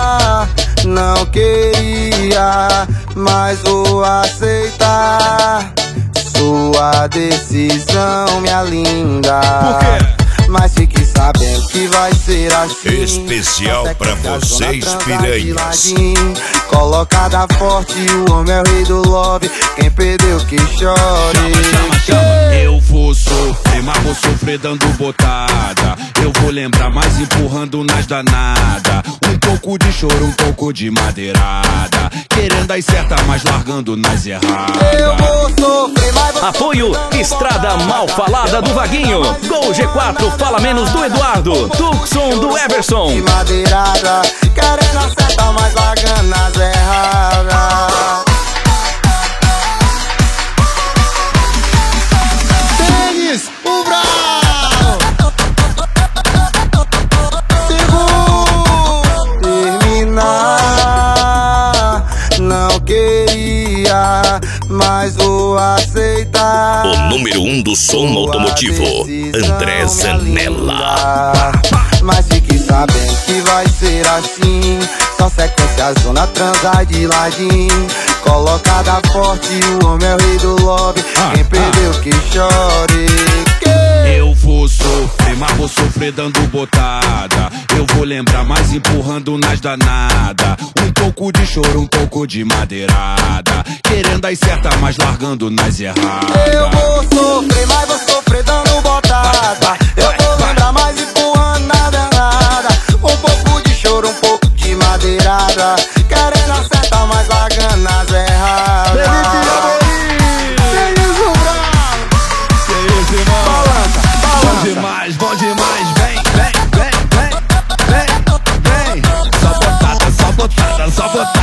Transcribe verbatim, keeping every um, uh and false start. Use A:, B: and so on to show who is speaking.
A: não queria, mas vou aceitar sua decisão, minha linda.
B: Por quê?
A: Mas fique sabendo que vai ser assim.
C: Especial pra vocês, piranhas.
A: Colocada forte, o homem é o rei do love. Quem perdeu que chore.
B: Chama, chama, chama. Eu vou sofrer, mas vou sofrer dando botada. Eu vou lembrar, mais empurrando nas danadas. Um pouco de choro, um pouco de madeirada. Querendo as certas, mas largando nas erradas.
A: Eu vou sofrer, mas vou
D: Apoio Estrada Mal Falada do Vaguinho. Gol G quatro, Fala Menos do Eduardo. Tucson do Everson.
A: de madeirada. Querendo acertar, mas largando nas erradas. Tênis, o brau. Seguro. Terminar. Não queria, mas vou aceitar.
C: O número um do som automotivo, André Zanella.
A: Mas fique sabendo que vai ser assim. Só sequência, zona transa de ladinho. Colocada forte, o homem é o rei do lobby. Quem perdeu que chore.
B: Eu vou sofrer, mas vou sofrer dando botada. Eu vou lembrar, mais empurrando nas danadas. Um pouco de choro, um pouco de madeirada. Querendo as certas, mas largando nas erradas.
A: Eu vou sofrer, mas vou sofrer dando botada. Eu vou lembrar, mais empurrando na danada. Um pouco de choro, um pouco de madeirada. Querendo acertar, mas largando nas erradas.
B: Bom demais, bom demais, vem, vem, vem, vem, vem, vem. Só botada, só botada, só botada.